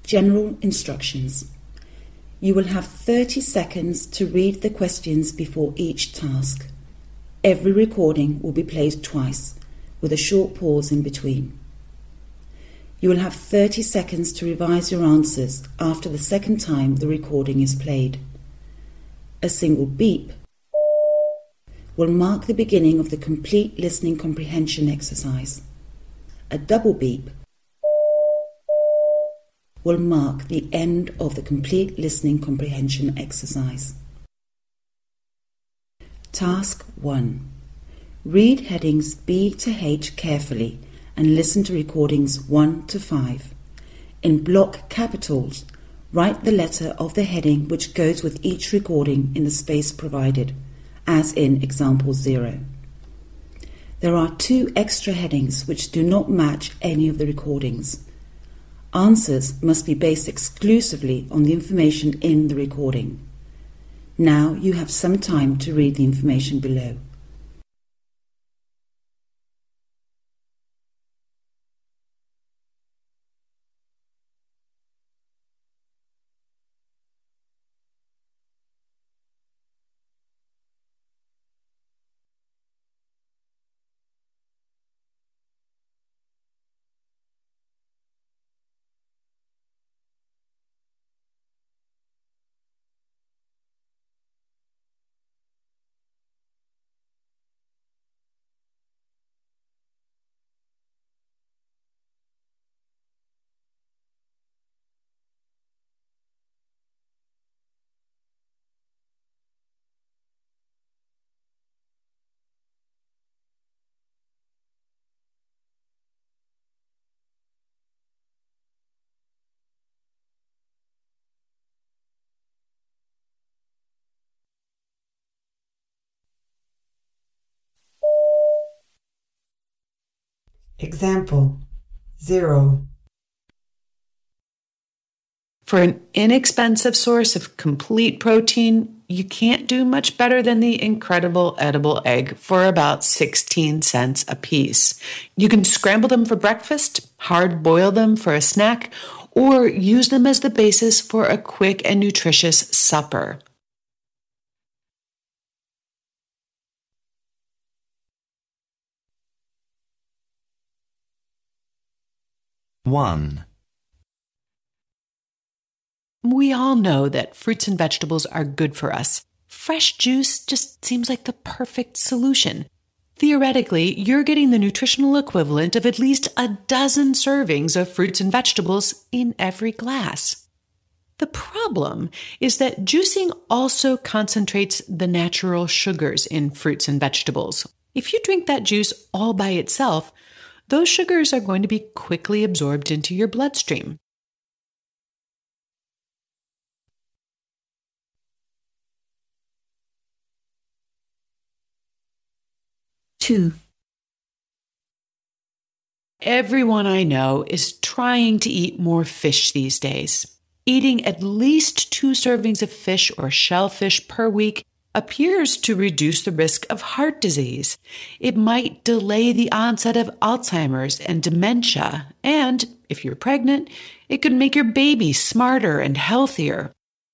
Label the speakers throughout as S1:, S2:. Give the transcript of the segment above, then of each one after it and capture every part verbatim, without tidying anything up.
S1: General instructions. You will have thirty seconds to read the questions before each task. Every recording will be played twice, with a short pause in between. You will have thirty seconds to revise your answers after the second time the recording is played. A single beep will mark the beginning of the complete listening comprehension exercise. A double beep will mark the end of the complete listening comprehension exercise. Task one. Read headings B to H carefully and listen to recordings one to five. In block capitals, write the letter of the heading which goes with each recording in the space provided, as in example zero. There are two extra headings which do not match any of the recordings. Answers must be based exclusively on the information in the recording. Now you have some time to read the information below.
S2: Example zero.
S3: For an inexpensive source of complete protein, you can't do much better than the incredible edible egg for about sixteen cents a piece. You can scramble them for breakfast, hard boil them for a snack, or use them as the basis for a quick and nutritious supper.
S4: One.
S3: We all know that fruits and vegetables are good for us. Fresh juice just seems like the perfect solution. Theoretically, you're getting the nutritional equivalent of at least a dozen servings of fruits and vegetables in every glass. The problem is that juicing also concentrates the natural sugars in fruits and vegetables. If you drink that juice all by itself, those sugars are going to be quickly absorbed into your bloodstream.
S2: Two.
S3: Everyone I know is trying to eat more fish these days. Eating at least two servings of fish or shellfish per week appears to reduce the risk of heart disease. It might delay the onset of Alzheimer's and dementia, and if you're pregnant, it could make your baby smarter and healthier.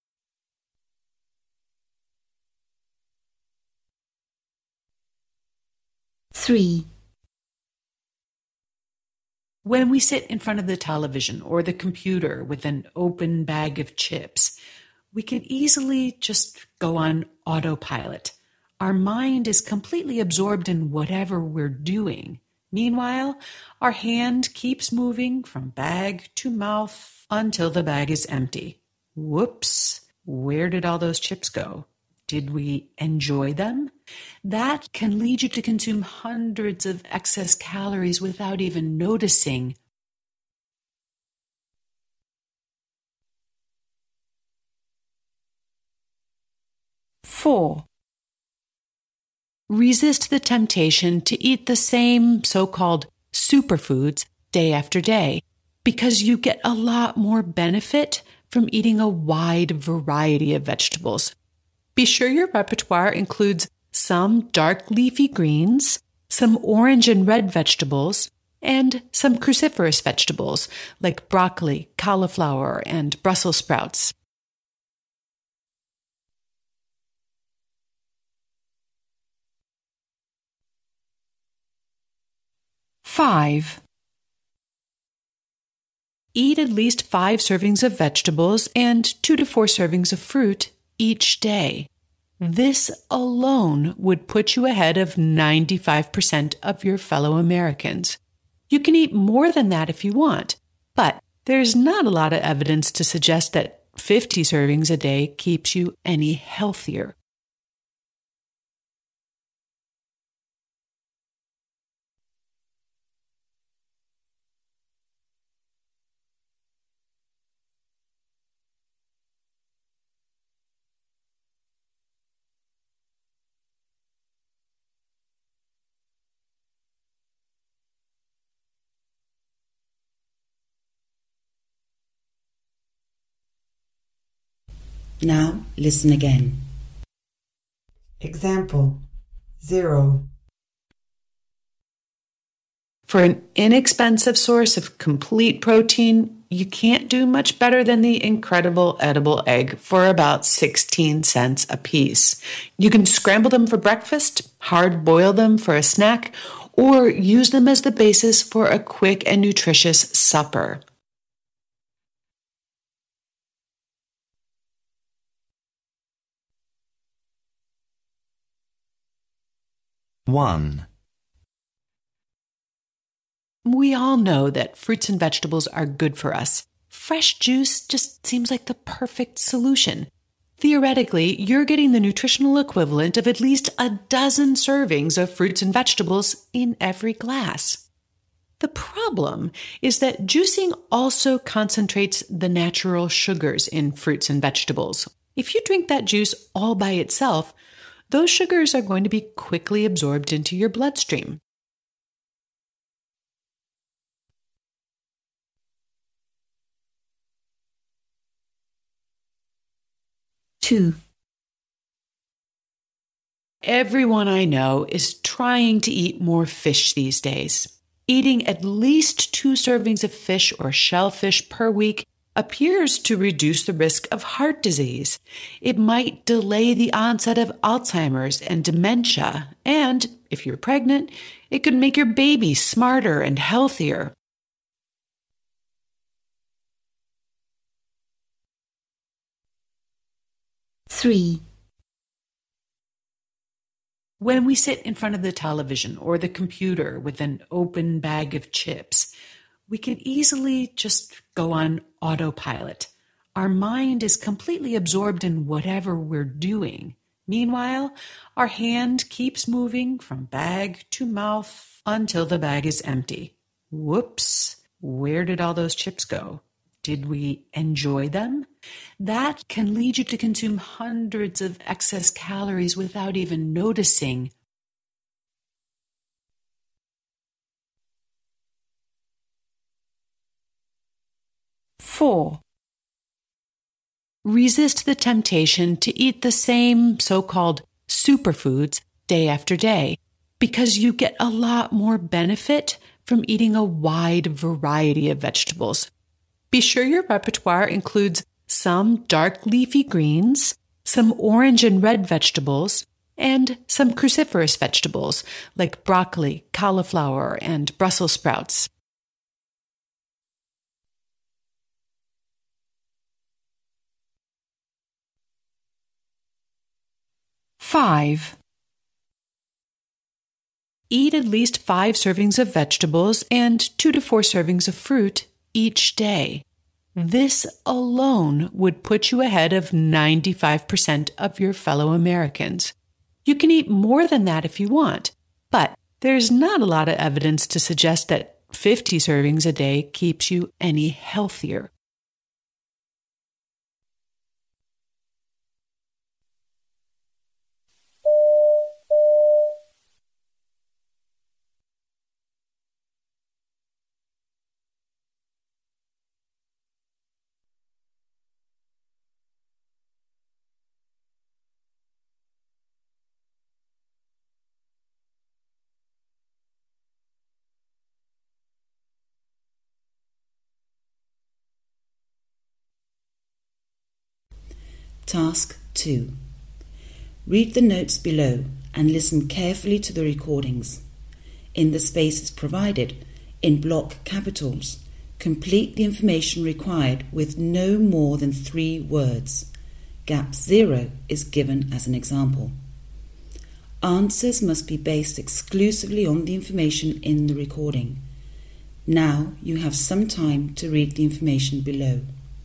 S2: Three.
S3: When we sit in front of the television or the computer with an open bag of chips, we can easily just go on autopilot. Our mind is completely absorbed in whatever we're doing. Meanwhile, our hand keeps moving from bag to mouth until the bag is empty. Whoops! Where did all those chips go? Did we enjoy them? That can lead you to consume hundreds of excess calories without even noticing.
S2: Four.
S3: Resist the temptation to eat the same so-called superfoods day after day, because you get a lot more benefit from eating a wide variety of vegetables. Be sure your repertoire includes some dark leafy greens, some orange and red vegetables, and some cruciferous vegetables like broccoli, cauliflower, and Brussels sprouts.
S2: Five.
S3: Eat at least five servings of vegetables and two to four servings of fruit each day. This alone would put you ahead of ninety-five percent of your fellow Americans. You can eat more than that if you want, but there's not a lot of evidence to suggest that fifty servings a day keeps you any healthier.
S1: Now listen again.
S2: Example zero.
S3: For an inexpensive source of complete protein, you can't do much better than the incredible edible egg for about sixteen cents a piece. You can scramble them for breakfast, hard boil them for a snack, or use them as the basis for a quick and nutritious supper.
S4: One.
S3: We all know that fruits and vegetables are good for us. Fresh juice just seems like the perfect solution. Theoretically, you're getting the nutritional equivalent of at least a dozen servings of fruits and vegetables in every glass. The problem is that juicing also concentrates the natural sugars in fruits and vegetables. If you drink that juice all by itself, those sugars are going to be quickly absorbed into your bloodstream.
S2: Two.
S3: Everyone I know is trying to eat more fish these days. Eating at least two servings of fish or shellfish per week appears to reduce the risk of heart disease. It might delay the onset of Alzheimer's and dementia, and if you're pregnant, it could make your baby smarter and healthier.
S2: Three.
S3: When we sit in front of the television or the computer with an open bag of chips, we can easily just go on autopilot. Our mind is completely absorbed in whatever we're doing. Meanwhile, our hand keeps moving from bag to mouth until the bag is empty. Whoops! Where did all those chips go? Did we enjoy them? That can lead you to consume hundreds of excess calories without even noticing.
S2: Four.
S3: Resist the temptation to eat the same so-called superfoods day after day, because you get a lot more benefit from eating a wide variety of vegetables. Be sure your repertoire includes some dark leafy greens, some orange and red vegetables, and some cruciferous vegetables like broccoli, cauliflower, and Brussels sprouts.
S2: Five.
S3: Eat at least five servings of vegetables and two to four servings of fruit each day. This alone would put you ahead of ninety-five percent of your fellow Americans. You can eat more than that if you want, but there's not a lot of evidence to suggest that fifty servings a day keeps you any healthier.
S1: Task two. Read the notes below and listen carefully to the recordings. In the spaces provided, in block capitals, complete the information required with no more than three words. Gap zero is given as an example. Answers must be based exclusively on the information in the recording. Now you have some time to read the information below.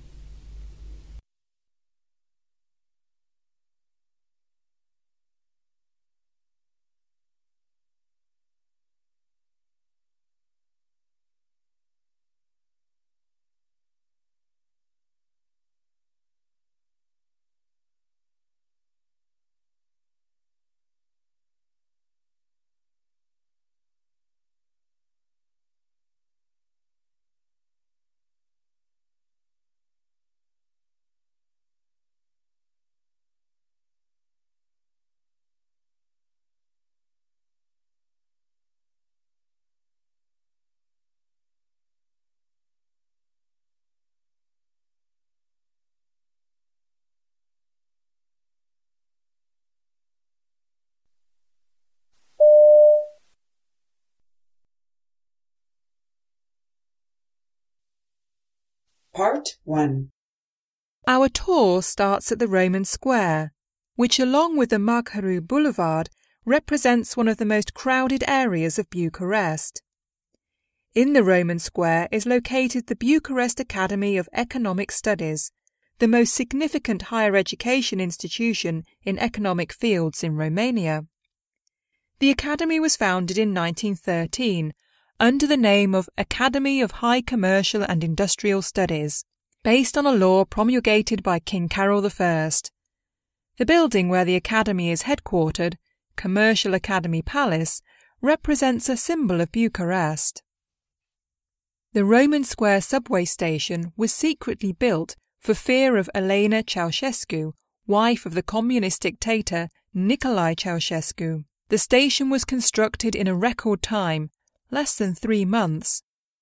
S3: Part one.
S5: Our tour starts at the Roman Square, which along with the Mărgăriu Boulevard represents one of the most crowded areas of Bucharest. In the Roman Square is located the Bucharest Academy of Economic Studies, the most significant higher education institution in economic fields in Romania. The academy was founded in nineteen thirteen under the name of Academy of High Commercial and Industrial Studies, based on a law promulgated by King Carol the First. The building where the academy is headquartered, Commercial Academy Palace, represents a symbol of Bucharest. The Roman Square subway station was secretly built for fear of Elena Ceausescu, wife of the communist dictator Nicolae Ceausescu. The station was constructed in a record time, less than three months.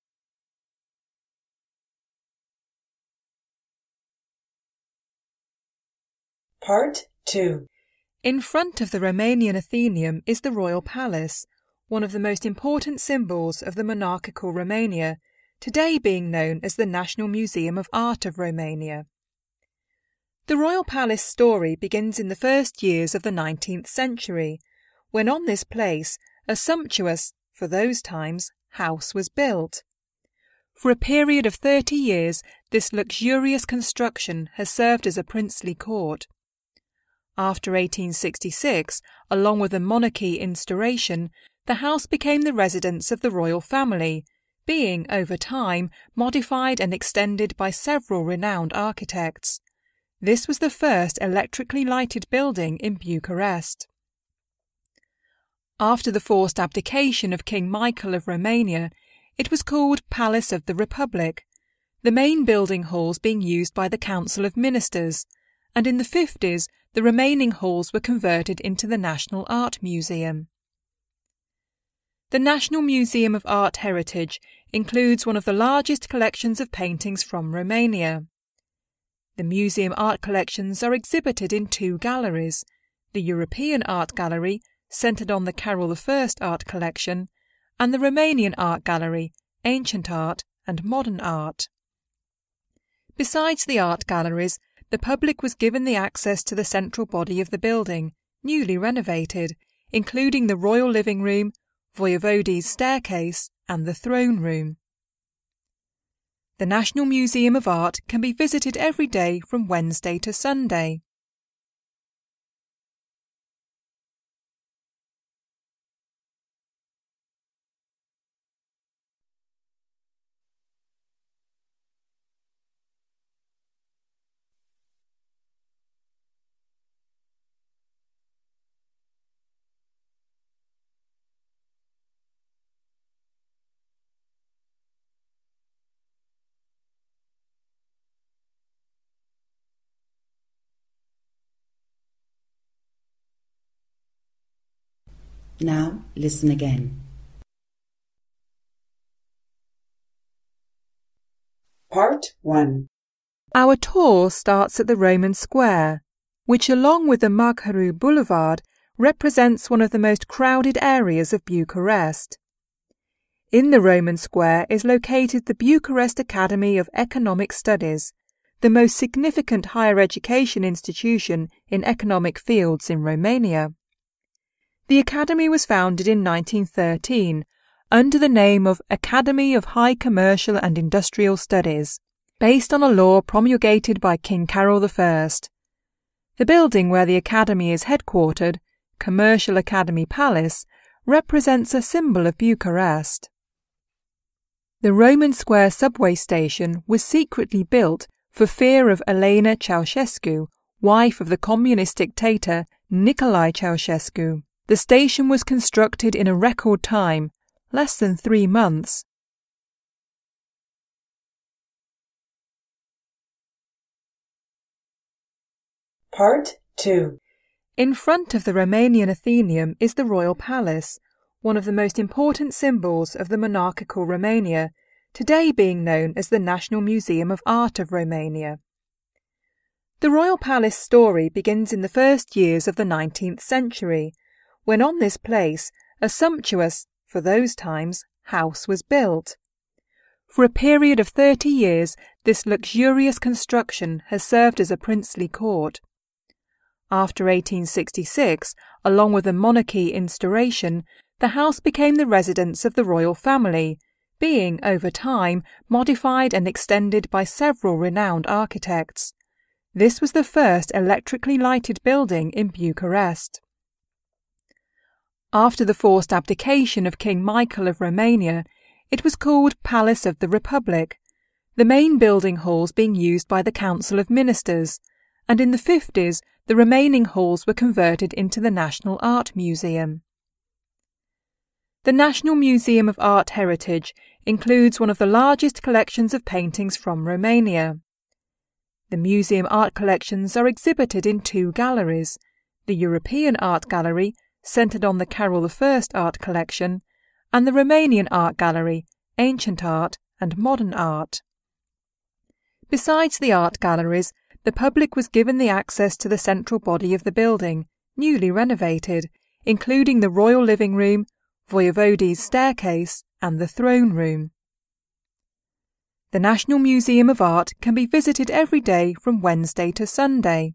S3: Part two.
S5: In front of the Romanian Athenaeum is the Royal Palace, one of the most important symbols of the monarchical Romania, today being known as the National Museum of Art of Romania. The Royal Palace story begins in the first years of the nineteenth century, when on this place a sumptuous, for those times, house was built. For a period of thirty years, this luxurious construction has served as a princely court. After eighteen sixty-six, along with the monarchy instauration, the house became the residence of the royal family, being, over time, modified and extended by several renowned architects. This was the first electrically lighted building in Bucharest. After the forced abdication of King Michael of Romania, it was called Palace of the Republic, the main building halls being used by the Council of Ministers, and in the fifties the remaining halls were converted into the National Art Museum. The National Museum of Art Heritage includes one of the largest collections of paintings from Romania. The museum art collections are exhibited in two galleries, the European Art Gallery, centred on the Carol the First art collection, and the Romanian Art Gallery, Ancient Art and Modern Art. Besides the art galleries, the public was given the access to the central body of the building, newly renovated, including the royal living room, Voivode's staircase and the throne room. The National Museum of Art can be visited every day from Wednesday to Sunday.
S1: Now listen again.
S3: Part one.
S5: Our tour starts at the Roman Square, which along with the Mărgăriu Boulevard represents one of the most crowded areas of Bucharest. In the Roman Square is located the Bucharest Academy of Economic Studies, the most significant higher education institution in economic fields in Romania. The academy was founded in nineteen thirteen under the name of Academy of High Commercial and Industrial Studies, based on a law promulgated by King Carol the First. The building where the academy is headquartered, Commercial Academy Palace, represents a symbol of Bucharest. The Roman Square subway station was secretly built for fear of Elena Ceausescu, wife of the communist dictator Nicolae Ceausescu. The station was constructed in a record time, less than three months.
S1: Part two.
S5: In front of the Romanian Athenaeum is the Royal Palace, one of the most important symbols of the monarchical Romania, today being known as the National Museum of Art of Romania. The Royal Palace story begins in the first years of the nineteenth century, when on this place a sumptuous, for those times, house was built. For a period of thirty years, this luxurious construction has served as a princely court. After eighteen sixty-six, along with the monarchy instauration, the house became the residence of the royal family, being, over time, modified and extended by several renowned architects. This was the first electrically lighted building in Bucharest. After the forced abdication of King Michael of Romania, it was called Palace of the Republic, the main building halls being used by the Council of Ministers, and in the fifties the remaining halls were converted into the National Art Museum. The National Museum of Art Heritage includes one of the largest collections of paintings from Romania. The museum art collections are exhibited in two galleries, the European Art Gallery, centred on the Carol the First art collection, and the Romanian Art Gallery, Ancient Art and Modern Art. Besides the art galleries, the public was given the access to the central body of the building, newly renovated, including the royal living room, Voivode's staircase, and the throne room. The National Museum of Art can be visited every day from Wednesday to Sunday.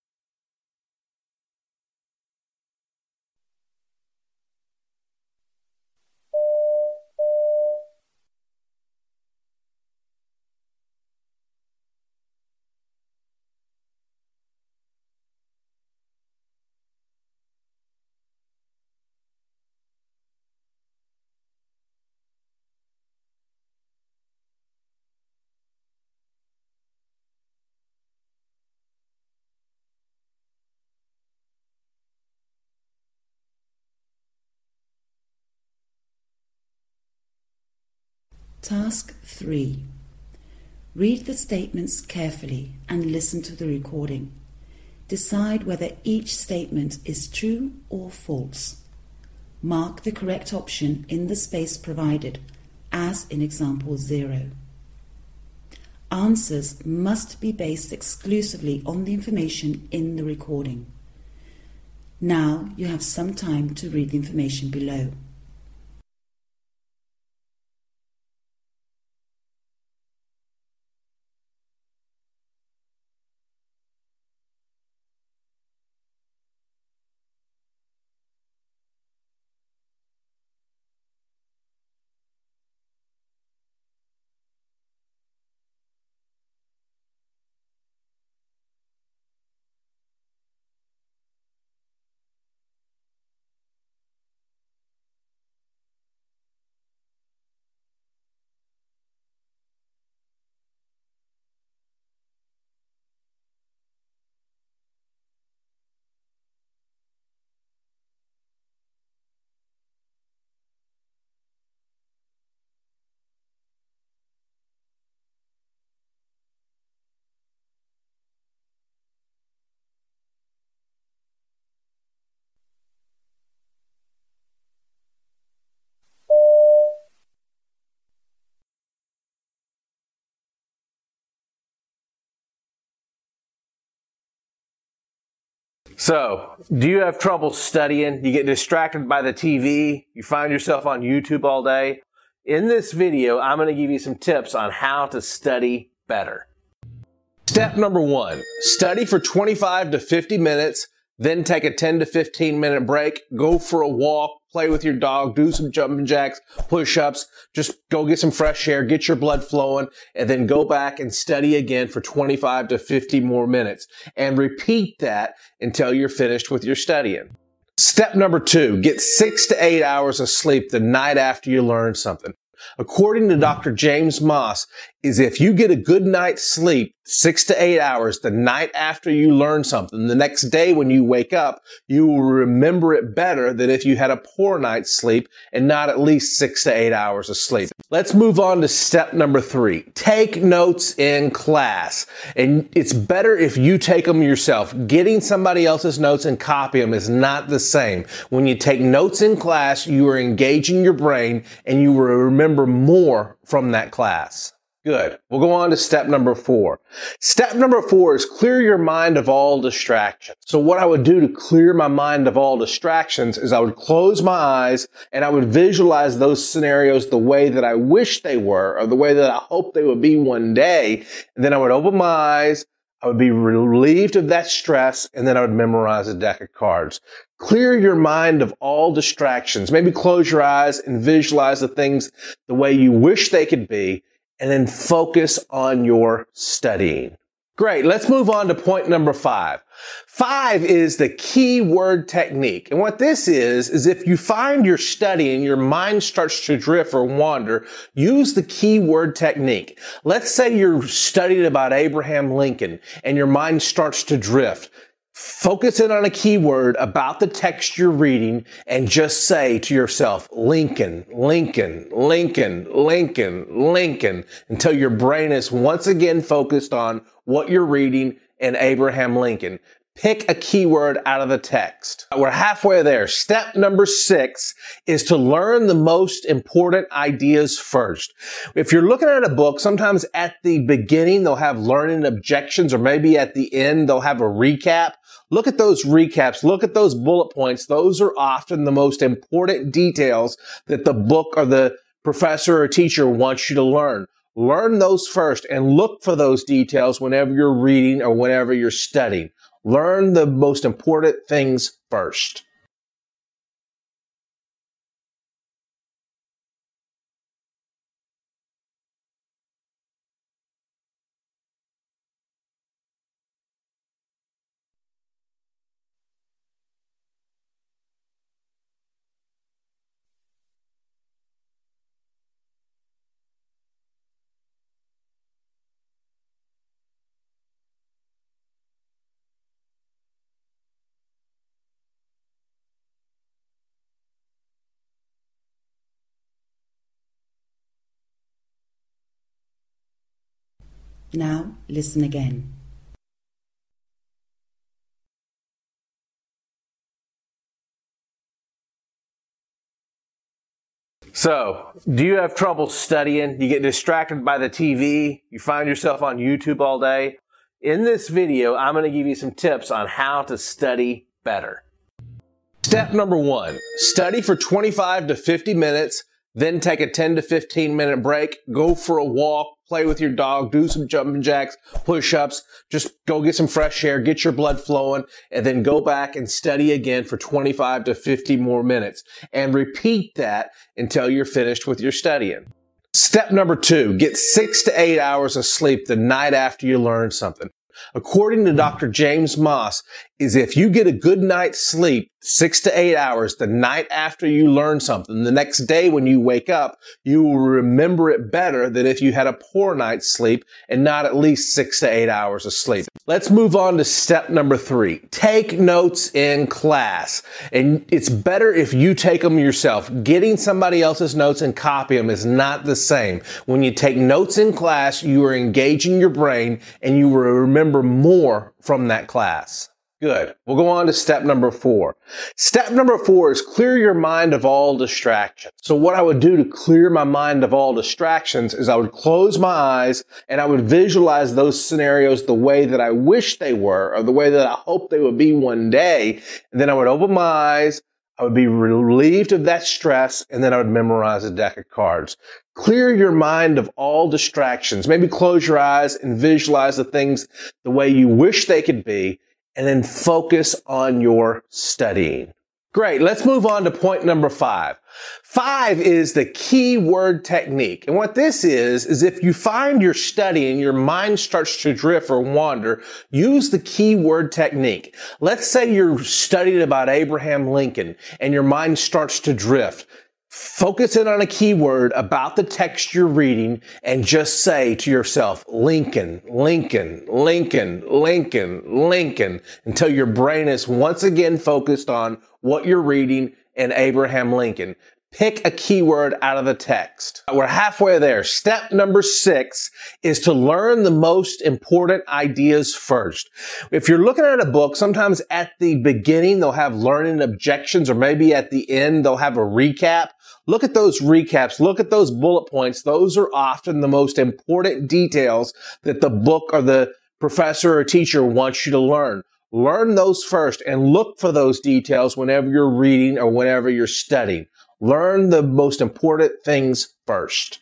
S1: Task three. Read the statements carefully and listen to the recording. Decide whether each statement is true or false. Mark the correct option in the space provided, as in example zero. Answers must be based exclusively on the information in the recording. Now you have some time to read the information below.
S6: So, do you have trouble studying? You get distracted by the T V? You find yourself on YouTube all day? In this video, I'm going to give you some tips on how to study better. Step number one, study for twenty-five to fifty minutes, then take a ten to fifteen minute break, go for a walk, play with your dog, do some jumping jacks, push-ups, just go get some fresh air, get your blood flowing, and then go back and study again for twenty-five to fifty more minutes. And repeat that until you're finished with your studying. Step number two, get six to eight hours of sleep the night after you learn something. According to Doctor James Moss, is if you get a good night's sleep, six to eight hours the night after you learn something, the next day when you wake up, you will remember it better than if you had a poor night's sleep and not at least six to eight hours of sleep. Let's move on to step number three. Take notes in class. And it's better if you take them yourself. Getting somebody else's notes and copy them is not the same. When you take notes in class, you are engaging your brain and you will remember more from that class. Good. We'll go on to step number four. Step number four is clear your mind of all distractions. So what I would do to clear my mind of all distractions is I would close my eyes and I would visualize those scenarios the way that I wish they were or the way that I hope they would be one day. And then I would open my eyes, I would be relieved of that stress, and then I would memorize a deck of cards. Clear your mind of all distractions. Maybe close your eyes and visualize the things the way you wish they could be, and then focus on your studying. Great. Let's move on to point number five. Five is the keyword technique. And what this is, is if you find you're studying, your mind starts to drift or wander, use the keyword technique. Let's say you're studying about Abraham Lincoln and your mind starts to drift. Focus in on a keyword about the text you're reading and just say to yourself, Lincoln, Lincoln, Lincoln, Lincoln, Lincoln, until your brain is once again focused on what you're reading and Abraham Lincoln. Pick a keyword out of the text. We're halfway there. Step number six is to learn the most important ideas first. If you're looking at a book, sometimes at the beginning they'll have learning objections, or maybe at the end they'll have a recap. Look at those recaps. Look at those bullet points. Those are often the most important details that the book or the professor or teacher wants you to learn. Learn those first and look for those details whenever you're reading or whenever you're studying. Learn the most important things first.
S1: Now listen again.
S6: So, do you have trouble studying? You get distracted by the T V? You find yourself on YouTube all day? In this video, I'm going to give you some tips on how to study better. Step number one, study for twenty-five to fifty minutes, then take a ten to fifteen minute break, go for a walk, play with your dog, do some jumping jacks, push-ups, just go get some fresh air, get your blood flowing, and then go back and study again for twenty-five to fifty more minutes. And repeat that until you're finished with your studying. Step number two, get six to eight hours of sleep the night after you learn something. According to Doctor James Moss, is if you get a good night's sleep, six to eight hours the night after you learn something, the next day when you wake up, you will remember it better than if you had a poor night's sleep and not at least six to eight hours of sleep. Let's move on to step number three. Take notes in class. And it's better if you take them yourself. Getting somebody else's notes and copy them is not the same. When you take notes in class, you are engaging your brain and you will remember more from that class. Good. We'll go on to step number four. Step number four is clear your mind of all distractions. So what I would do to clear my mind of all distractions is I would close my eyes and I would visualize those scenarios the way that I wish they were or the way that I hope they would be one day. And then I would open my eyes, I would be relieved of that stress, and then I would memorize a deck of cards. Clear your mind of all distractions. Maybe close your eyes and visualize the things the way you wish they could be, and then focus on your studying. Great. Let's move on to point number five. Five is the keyword technique. And what this is, is if you find you're studying, your mind starts to drift or wander, use the keyword technique. Let's say you're studying about Abraham Lincoln and your mind starts to drift. Focus in on a keyword about the text you're reading and just say to yourself, Lincoln, Lincoln, Lincoln, Lincoln, Lincoln, until your brain is once again focused on what you're reading and Abraham Lincoln. Pick a keyword out of the text. We're halfway there. Step number six is to learn the most important ideas first. If you're looking at a book, sometimes at the beginning they'll have learning objections, or maybe at the end they'll have a recap. Look at those recaps. Look at those bullet points. Those are often the most important details that the book or the professor or teacher wants you to learn. Learn those first and look for those details whenever you're reading or whenever you're studying. Learn the most important things first.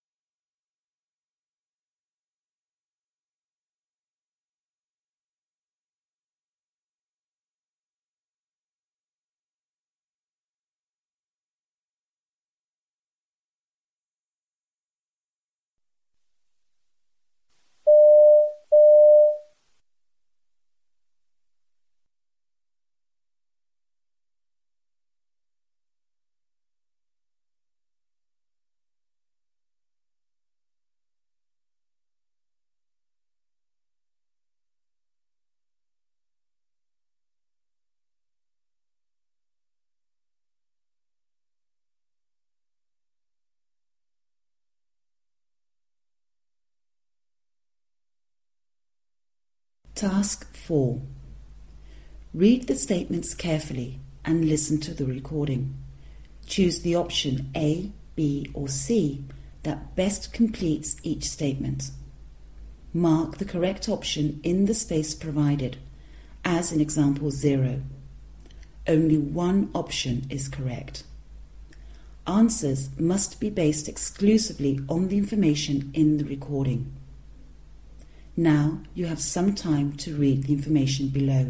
S1: Task four. Read the statements carefully and listen to the recording. Choose the option A, B, or C that best completes each statement. Mark the correct option in the space provided, as in example zero. Only one option is correct. Answers must be based exclusively on the information in the recording. Now you have some time to read the information below.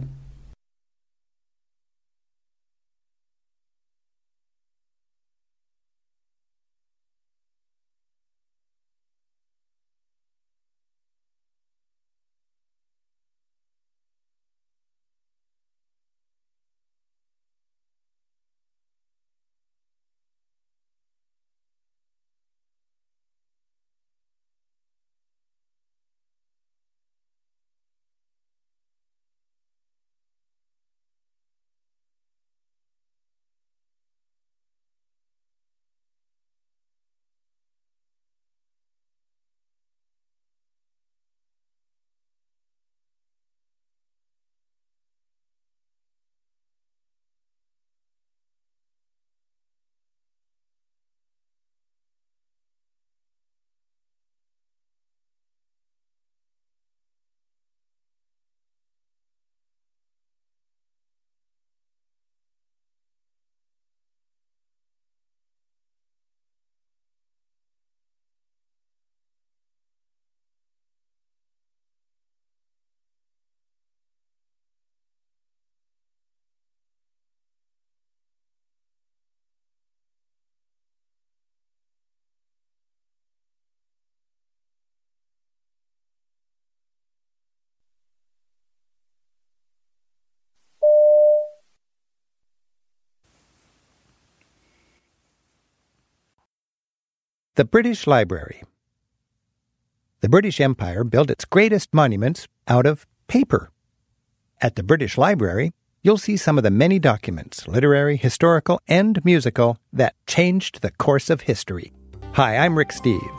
S7: The British Library. The British Empire built its greatest monuments out of paper. At the British Library, you'll see some of the many documents, literary, historical, and musical, that changed the course of history. Hi, I'm Rick Steves.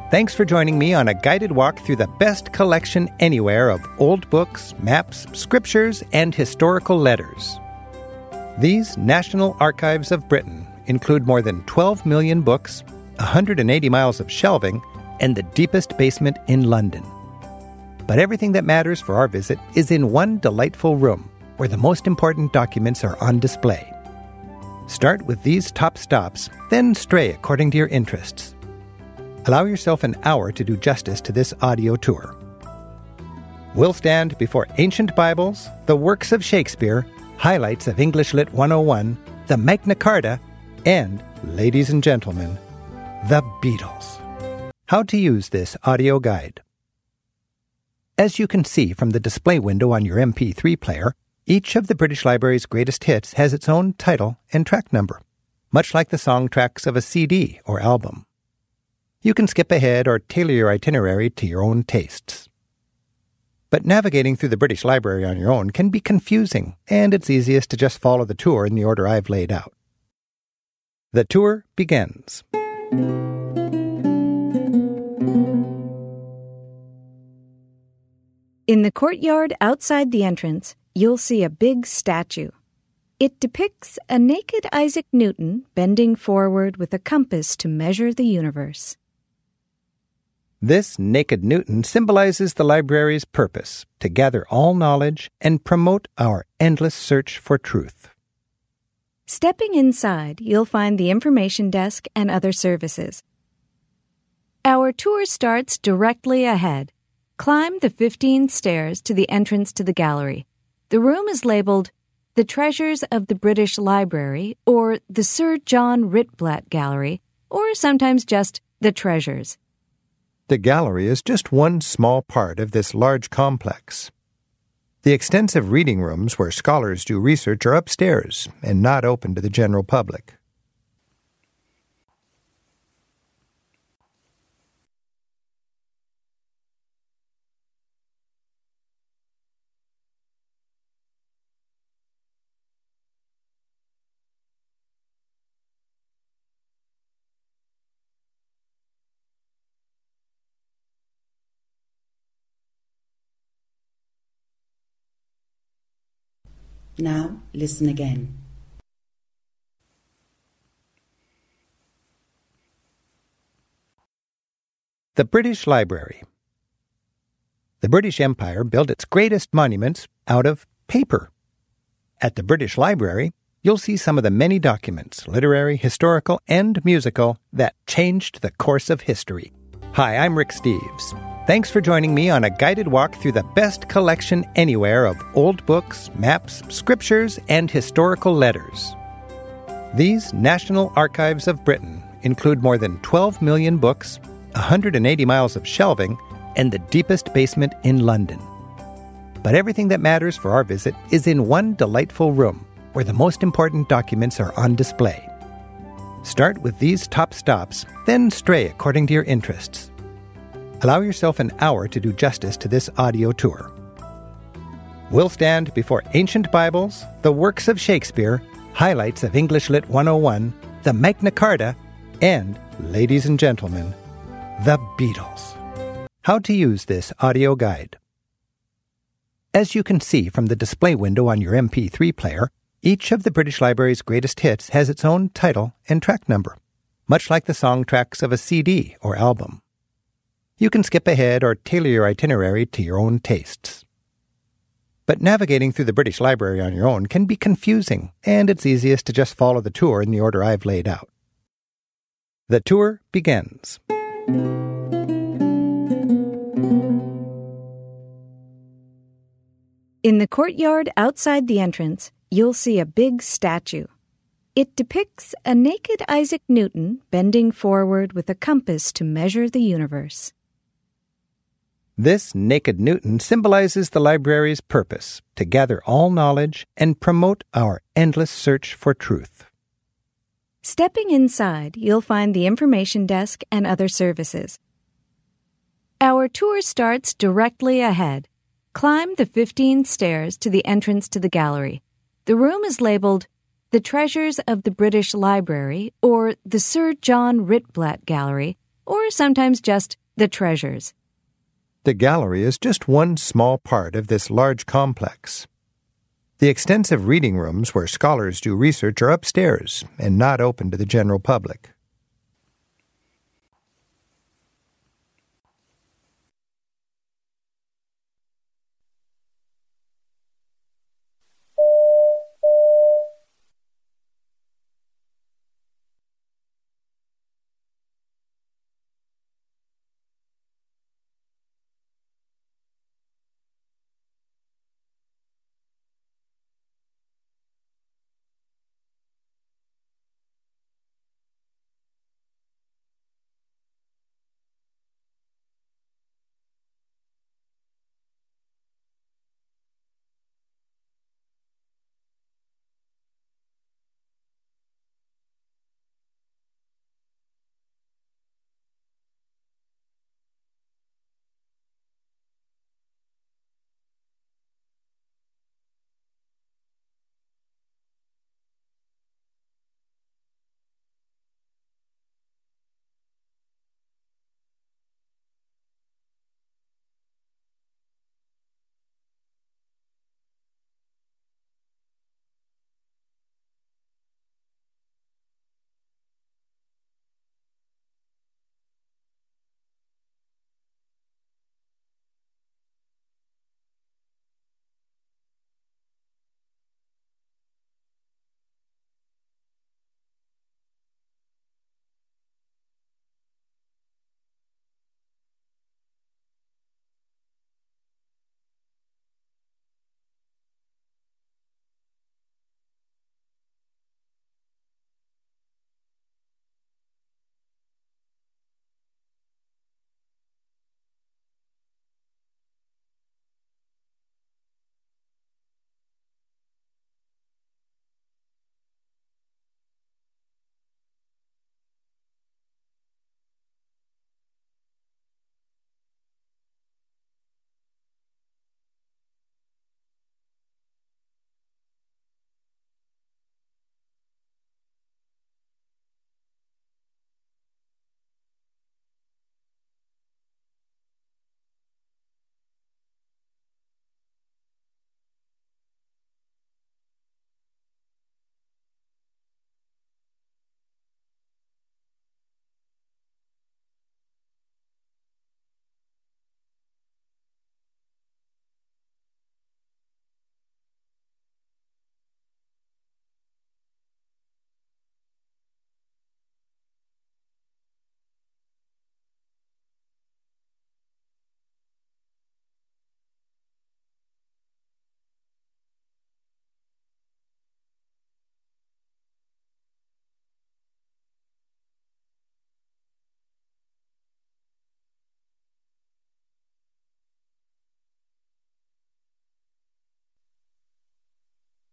S7: Thanks for joining me on a guided walk through the best collection anywhere of old books, maps, scriptures, and historical letters. These National Archives of Britain include more than twelve million books, one hundred eighty miles of shelving, and the deepest basement in London. But everything that matters for our visit is in one delightful room where the most important documents are on display. Start with these top stops, then stray according to your interests. Allow yourself an hour to do justice to this audio tour. We'll stand before ancient Bibles, the works of Shakespeare, highlights of English Lit one oh one, the Magna Carta, and, ladies and gentlemen, the Beatles. How to use this audio guide. As you can see from the display window on your M P three player, each of the British Library's greatest hits has its own title and track number, much like the song tracks of a C D or album. You can skip ahead or tailor your itinerary to your own tastes. But navigating through the British Library on your own can be confusing, and it's easiest to just follow the tour in the order I've laid out. The tour begins.
S8: In the courtyard outside the entrance, you'll see a big statue. It depicts a naked Isaac Newton bending forward with a compass to measure the universe.
S7: This naked Newton symbolizes the library's purpose to gather all knowledge and promote our endless search for truth.
S8: Stepping inside, you'll find the information desk and other services. Our tour starts directly ahead. Climb the fifteen stairs to the entrance to the gallery. The room is labeled The Treasures of the British Library or the Sir John Ritblat Gallery, or sometimes just The Treasures.
S7: The gallery is just one small part of this large complex. The extensive reading rooms where scholars do research are upstairs and not open to the general public.
S1: Now listen again.
S7: The British Library. The British Empire built its greatest monuments out of paper. At the British Library, you'll see some of the many documents, literary, historical, and musical, that changed the course of history. Hi, I'm Rick Steves. Thanks for joining me on a guided walk through the best collection anywhere of old books, maps, scriptures, and historical letters. These National Archives of Britain include more than twelve million books, one hundred eighty miles of shelving, and the deepest basement in London. But everything that matters for our visit is in one delightful room where the most important documents are on display. Start with these top stops, then stray according to your interests. Allow yourself an hour to do justice to this audio tour. We'll stand before ancient Bibles, the works of Shakespeare, highlights of English Lit one oh one, the Magna Carta, and, ladies and gentlemen, the Beatles. How to use this audio guide. As you can see from the display window on your M P three player, each of the British Library's greatest hits has its own title and track number, much like the song tracks of a C D or album. You can skip ahead or tailor your itinerary to your own tastes. But navigating through the British Library on your own can be confusing, and it's easiest to just follow the tour in the order I've laid out. The tour begins.
S8: In the courtyard outside the entrance, you'll see a big statue. It depicts a naked Isaac Newton bending forward with a compass to measure the universe.
S7: This naked Newton symbolizes the library's purpose to gather all knowledge and promote our endless search for truth.
S8: Stepping inside, you'll find the information desk and other services. Our tour starts directly ahead. Climb the fifteen stairs to the entrance to the gallery. The room is labeled The Treasures of the British Library or the Sir John Ritblat Gallery, or sometimes just the treasures.
S7: The gallery is just one small part of this large complex. The extensive reading rooms where scholars do research are upstairs and not open to the general public.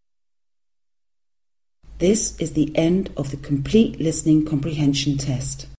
S1: This is the end of the complete listening comprehension test.